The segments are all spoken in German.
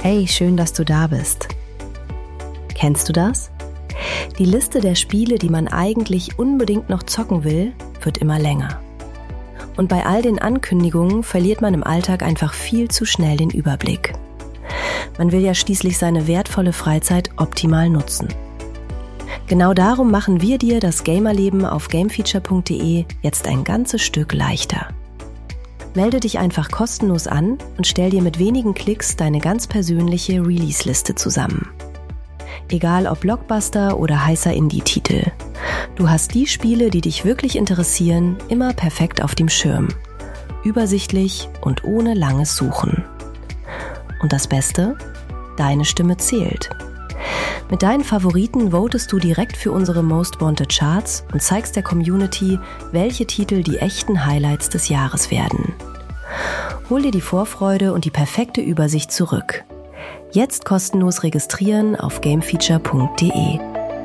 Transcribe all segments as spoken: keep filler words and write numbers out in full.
Hey, schön, dass du da bist. Kennst du das? Die Liste der Spiele, die man eigentlich unbedingt noch zocken will, wird immer länger. Und bei all den Ankündigungen verliert man im Alltag einfach viel zu schnell den Überblick. Man will ja schließlich seine wertvolle Freizeit optimal nutzen. Genau darum machen wir dir das Gamerleben auf gamefeature punkt de jetzt ein ganzes Stück leichter. Melde dich einfach kostenlos an und stell dir mit wenigen Klicks deine ganz persönliche Release-Liste zusammen. Egal ob Blockbuster oder heißer Indie-Titel. Du hast die Spiele, die dich wirklich interessieren, immer perfekt auf dem Schirm. Übersichtlich und ohne langes Suchen. Und das Beste? Deine Stimme zählt. Mit deinen Favoriten votest du direkt für unsere Most Wanted Charts und zeigst der Community, welche Titel die echten Highlights des Jahres werden. Hol dir die Vorfreude und die perfekte Übersicht zurück. Jetzt kostenlos registrieren auf gamefeature punkt de.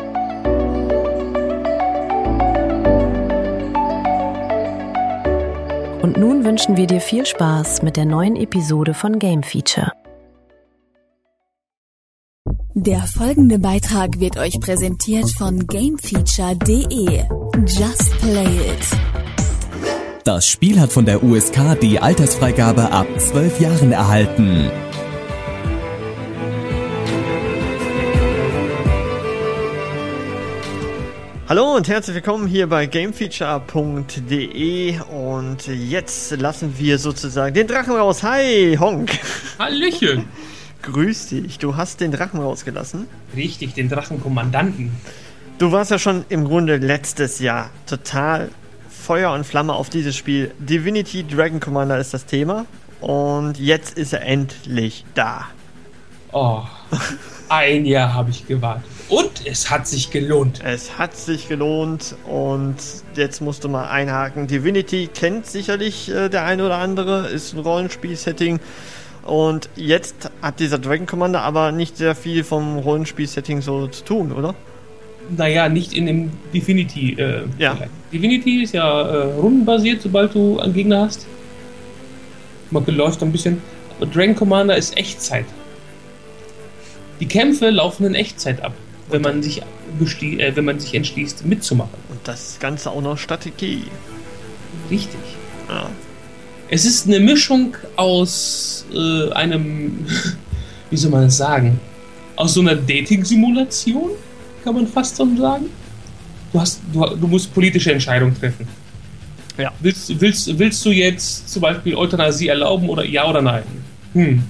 Und nun wünschen wir dir viel Spaß mit der neuen Episode von Game Feature. Der folgende Beitrag wird euch präsentiert von gamefeature punkt de. Just play it. Das Spiel hat von der U S K die Altersfreigabe ab zwölf Jahren erhalten. Hallo und herzlich willkommen hier bei gamefeature punkt de und jetzt lassen wir sozusagen den Drachen raus. Hi, Honk. Hallöchen. Grüß dich. Du hast den Drachen rausgelassen. Richtig, den Drachenkommandanten. Du warst ja schon im Grunde letztes Jahr total Feuer und Flamme auf dieses Spiel. Divinity Dragon Commander ist das Thema und jetzt ist er endlich da. Oh, ein Jahr habe ich gewartet und es hat sich gelohnt. Es hat sich gelohnt und jetzt musst du mal einhaken. Divinity kennt sicherlich äh, der eine oder andere, ist ein Rollenspiel-Setting. Und jetzt hat dieser Dragon Commander aber nicht sehr viel vom Rollenspiel-Setting so zu tun, oder? Naja, nicht in dem Divinity. Äh, ja. Divinity ist ja äh, rundenbasiert, sobald du einen Gegner hast. Man läuft ein bisschen. Aber Dragon Commander ist Echtzeit. Die Kämpfe laufen in Echtzeit ab, wenn man sich bestie- äh, wenn man sich entschließt, mitzumachen. Und das Ganze auch noch Strategie. Richtig. Ja. Es ist eine Mischung aus äh, einem, wie soll man das sagen, aus so einer Dating-Simulation, kann man fast so sagen. Du, hast, du, du musst politische Entscheidungen treffen. Ja. Willst, willst, willst du jetzt zum Beispiel Euthanasie erlauben oder ja oder nein? Hm.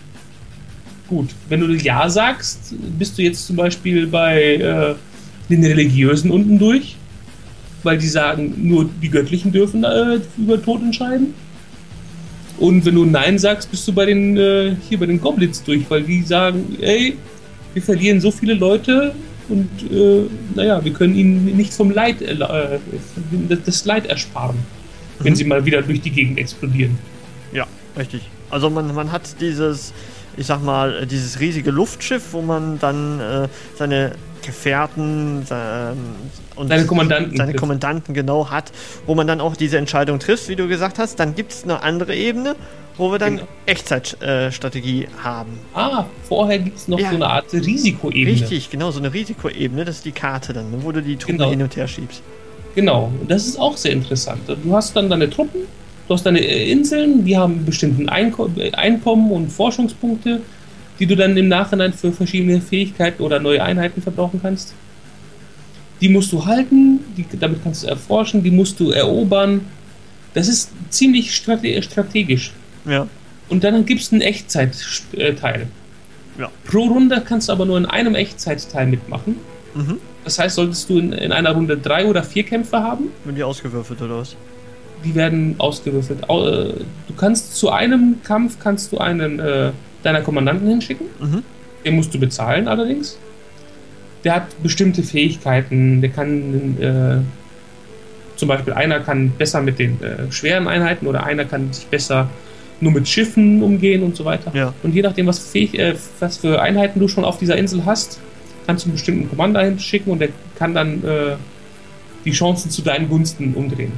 Gut, wenn du Ja sagst, bist du jetzt zum Beispiel bei äh, den Religiösen unten durch, weil die sagen, nur die Göttlichen dürfen äh, über Tod entscheiden. Und wenn du Nein sagst, bist du bei den äh, hier bei den Goblins durch, weil die sagen, ey, wir verlieren so viele Leute und äh, naja, wir können ihnen nicht vom Leid äh, das Leid ersparen, mhm. wenn sie mal wieder durch die Gegend explodieren. Ja, richtig. Also man, man hat dieses, ich sag mal, dieses riesige Luftschiff, wo man dann äh, seine Gefährten äh, und seine Kommandanten, seine Kommandanten genau hat, wo man dann auch diese Entscheidung trifft, wie du gesagt hast. Dann gibt es eine andere Ebene, wo wir dann genau. Echtzeitstrategie äh, haben. Ah, vorher gibt es noch ja. so eine Art Risikoebene. Richtig, genau, so eine Risikoebene, das ist die Karte dann, wo du die Truppen genau. hin und her schiebst. Genau, und das ist auch sehr interessant. Du hast dann deine Truppen, du hast deine Inseln, die haben bestimmten Einko- Einkommen und Forschungspunkte, die du dann im Nachhinein für verschiedene Fähigkeiten oder neue Einheiten verbrauchen kannst. Die musst du halten, die, damit kannst du erforschen, die musst du erobern. Das ist ziemlich strate- strategisch. Ja. Und dann gibt es einen Echtzeitteil. Ja. Pro Runde kannst du aber nur in einem Echtzeitteil mitmachen. Mhm. Das heißt, solltest du in, in einer Runde drei oder vier Kämpfe haben. Werden die ausgewürfelt oder was? Die werden ausgewürfelt. Du kannst zu einem Kampf kannst du einen äh, deiner Kommandanten hinschicken. Mhm. Den musst du bezahlen allerdings. Der hat bestimmte Fähigkeiten. Der kann äh, zum Beispiel einer kann besser mit den äh, schweren Einheiten oder einer kann sich besser nur mit Schiffen umgehen und so weiter. Ja. Und je nachdem, was, fähig, äh, was für Einheiten du schon auf dieser Insel hast, kannst du einen bestimmten Commander hinschicken und der kann dann äh, die Chancen zu deinen Gunsten umdrehen.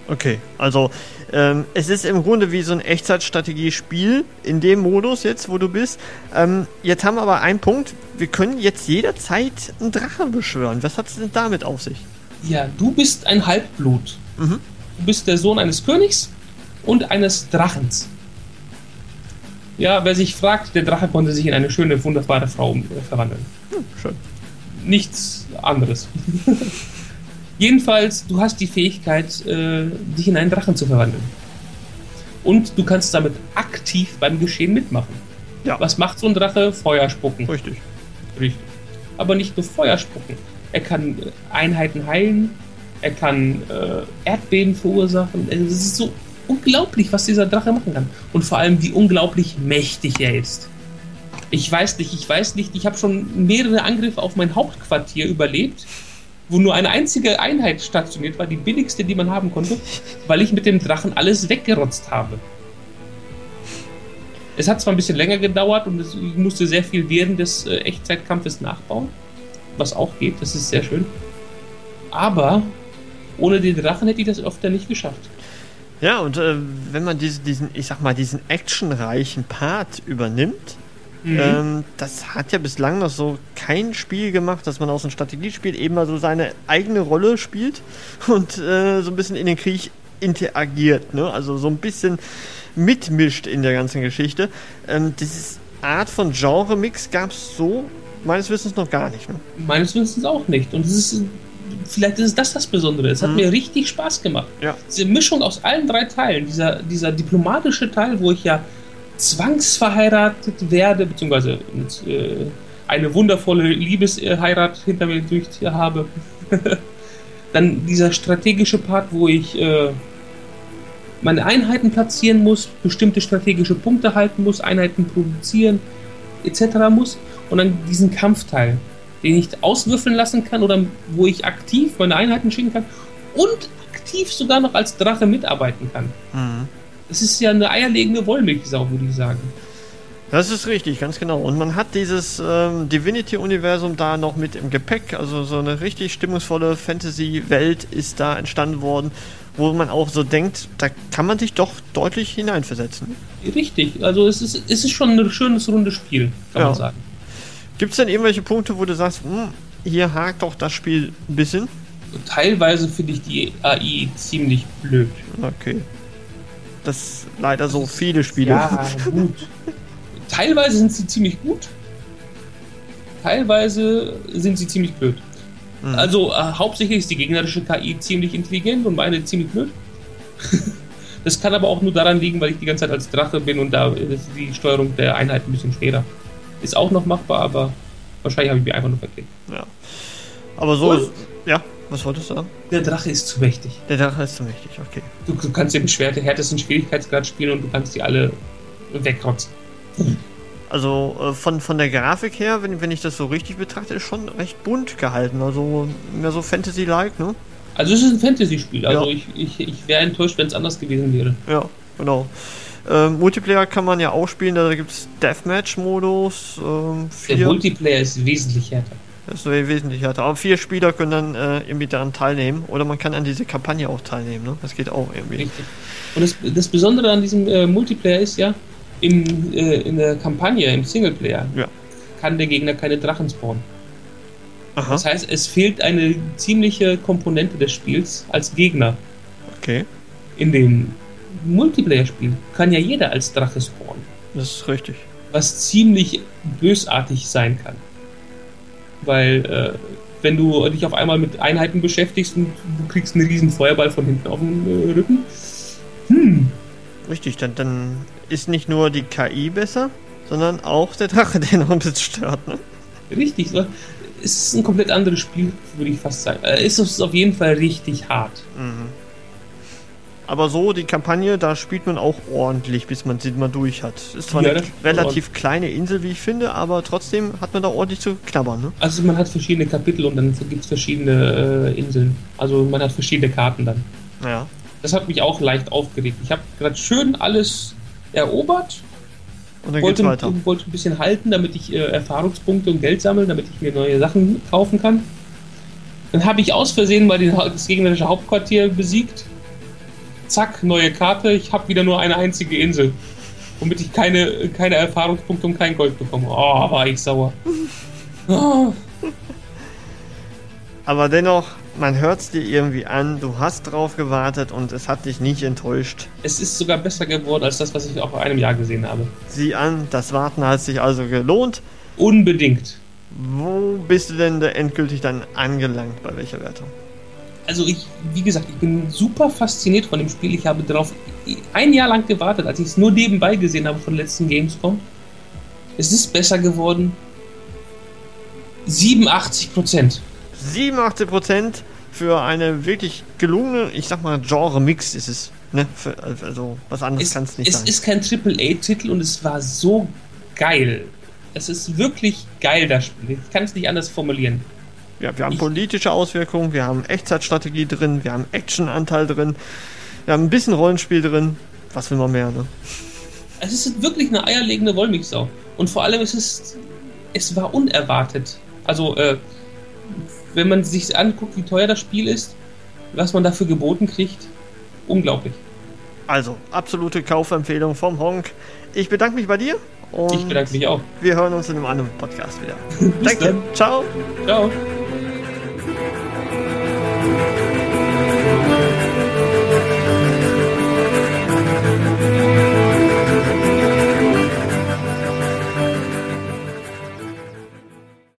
Okay, also ähm, es ist im Grunde wie so ein Echtzeitstrategiespiel in dem Modus jetzt, wo du bist. Ähm, jetzt haben wir aber einen Punkt, wir können jetzt jederzeit einen Drachen beschwören. Was hat es denn damit auf sich? Ja, du bist ein Halbblut. Mhm. Du bist der Sohn eines Königs und eines Drachens. Ja, wer sich fragt, der Drache konnte sich in eine schöne, wunderbare Frau äh, verwandeln. Hm, schön. Nichts anderes. Jedenfalls, du hast die Fähigkeit, äh, dich in einen Drachen zu verwandeln. Und du kannst damit aktiv beim Geschehen mitmachen. Ja. Was macht so ein Drache? Feuer spucken. Richtig. Richtig. Aber nicht nur Feuer spucken. Er kann äh, Einheiten heilen, er kann äh, Erdbeben verursachen. Es ist so unglaublich, was dieser Drache machen kann. Und vor allem, wie unglaublich mächtig er ist. Ich weiß nicht, ich weiß nicht, ich habe schon mehrere Angriffe auf mein Hauptquartier überlebt, wo nur eine einzige Einheit stationiert war, die billigste, die man haben konnte, weil ich mit dem Drachen alles weggerotzt habe. Es hat zwar ein bisschen länger gedauert und es, ich musste sehr viel während des äh, Echtzeitkampfes nachbauen, was auch geht, das ist sehr schön. Aber ohne den Drachen hätte ich das öfter nicht geschafft. Ja, und äh, wenn man diese, diesen, ich sag mal, diesen actionreichen Part übernimmt, mhm. ähm, das hat ja bislang noch so kein Spiel gemacht, dass man aus einem Strategiespiel eben mal so seine eigene Rolle spielt und äh, so ein bisschen in den Krieg interagiert, ne? Also so ein bisschen mitmischt in der ganzen Geschichte. Ähm, diese Art von Genre-Mix gab es so meines Wissens noch gar nicht. Ne? Meines Wissens auch nicht. Und es ist, vielleicht ist das das Besondere. Es hat mhm. mir richtig Spaß gemacht. Ja. Diese Mischung aus allen drei Teilen, dieser, dieser diplomatische Teil, wo ich ja zwangsverheiratet werde, beziehungsweise mit, äh, eine wundervolle Liebesheirat hinter mir durch habe. Dann dieser strategische Part, wo ich äh, meine Einheiten platzieren muss, bestimmte strategische Punkte halten muss, Einheiten produzieren, et cetera muss. Und dann diesen Kampfteil, den ich auswürfeln lassen kann oder wo ich aktiv meine Einheiten schicken kann und aktiv sogar noch als Drache mitarbeiten kann. Mhm. Das ist ja eine eierlegende Wollmilchsau, würde ich sagen. Das ist richtig, ganz genau. Und man hat dieses ähm, Divinity-Universum da noch mit im Gepäck. Also so eine richtig stimmungsvolle Fantasy-Welt ist da entstanden worden, wo man auch so denkt, da kann man sich doch deutlich hineinversetzen. Richtig, also es ist, es ist schon ein schönes, rundes Spiel, kann ja. man sagen. Gibt es denn irgendwelche Punkte, wo du sagst, hm, hier hakt doch das Spiel ein bisschen? Teilweise finde ich die A I ziemlich blöd. Okay. Das leider so viele Spiele. Ja, gut. Teilweise sind sie ziemlich gut. Teilweise sind sie ziemlich blöd. Mhm. Also äh, hauptsächlich ist die gegnerische K I ziemlich intelligent und meine ziemlich blöd. Das kann aber auch nur daran liegen, weil ich die ganze Zeit als Drache bin und da ist die Steuerung der Einheit ein bisschen schwerer. Ist auch noch machbar, aber wahrscheinlich habe ich mich einfach nur verklickt. Ja. Aber so ist, ja, was wolltest du sagen? Der Drache ist zu mächtig. Der Drache ist zu mächtig, okay. Du, du kannst den schwer härtesten Schwierigkeitsgrad spielen und du kannst die alle wegrotzen. Also äh, von, von der Grafik her, wenn, wenn ich das so richtig betrachte, ist schon recht bunt gehalten. Also mehr so Fantasy-like, ne? Also es ist ein Fantasy-Spiel. Also ja. ich, ich, ich wäre enttäuscht, wenn es anders gewesen wäre. Ja, genau. Ähm, Multiplayer kann man ja auch spielen, da gibt es Deathmatch-Modus. Ähm, der Multiplayer ist wesentlich härter. Das ist wesentlich härter. Aber vier Spieler können dann äh, irgendwie daran teilnehmen. Oder man kann an dieser Kampagne auch teilnehmen. Ne? Das geht auch irgendwie. Richtig. Und das, das Besondere an diesem äh, Multiplayer ist ja, im, äh, in der Kampagne, im Singleplayer, ja. kann der Gegner keine Drachen spawnen. Aha. Das heißt, es fehlt eine ziemliche Komponente des Spiels als Gegner. Okay. In dem Multiplayer-Spiel kann ja jeder als Drache spawnen. Das ist richtig. Was ziemlich bösartig sein kann. Weil, äh, wenn du dich auf einmal mit Einheiten beschäftigst und du kriegst einen riesen Feuerball von hinten auf den äh, Rücken. Hm. Richtig, dann, dann ist nicht nur die K I besser, sondern auch der Drache, der noch ein bisschen stört. Ne? Richtig, so. Es ist ein komplett anderes Spiel, würde ich fast sagen. Äh, es ist auf jeden Fall richtig hart. Mhm. Aber so, die Kampagne, da spielt man auch ordentlich, bis man sie mal durch hat. Ist zwar ja, eine relativ kleine Insel, wie ich finde, aber trotzdem hat man da ordentlich zu knabbern. Ne? Also man hat verschiedene Kapitel und dann gibt es verschiedene äh, Inseln. Also man hat verschiedene Karten dann. Ja. Das hat mich auch leicht aufgeregt. Ich habe gerade schön alles erobert. Und dann wollte, geht's weiter. wollte ein bisschen halten, damit ich äh, Erfahrungspunkte und Geld sammle, damit ich mir neue Sachen kaufen kann. Dann habe ich aus Versehen mal den, das gegnerische Hauptquartier besiegt. zack, neue Karte, ich habe wieder nur eine einzige Insel. Womit ich keine, keine Erfahrungspunkte und kein Gold bekomme. Oh, war ich sauer. Oh. Aber dennoch, man hört es dir irgendwie an, du hast drauf gewartet und es hat dich nicht enttäuscht. Es ist sogar besser geworden als das, was ich auch vor einem Jahr gesehen habe. Sieh an, das Warten hat sich also gelohnt. Unbedingt. Wo bist du denn da endgültig dann angelangt, bei welcher Wertung? Also ich, wie gesagt, ich bin super fasziniert von dem Spiel. Ich habe darauf ein Jahr lang gewartet, als ich es nur nebenbei gesehen habe von der letzten Gamescom. Es ist besser geworden. siebenundachtzig Prozent. siebenundachtzig Prozent für eine wirklich gelungene, ich sag mal, Genre-Mix ist es. Ne? Für, also was anderes kann es nicht sein. Es ist kein Triple A-Titel und es war so geil. Es ist wirklich geil, das Spiel. Ich kann es nicht anders formulieren. Ja, wir haben Ich, politische Auswirkungen, wir haben Echtzeitstrategie drin, wir haben Action-Anteil drin, wir haben ein bisschen Rollenspiel drin. Was will man mehr, ne? Es ist wirklich eine eierlegende Wollmilchsau. Und vor allem ist es, es war unerwartet. Also, äh, wenn man sich anguckt, wie teuer das Spiel ist, was man dafür geboten kriegt, unglaublich. Also, absolute Kaufempfehlung vom Honk. Ich bedanke mich bei dir. Und ich bedanke mich auch. Wir hören uns in einem anderen Podcast wieder. Bis Danke. dann. Ciao. Ciao.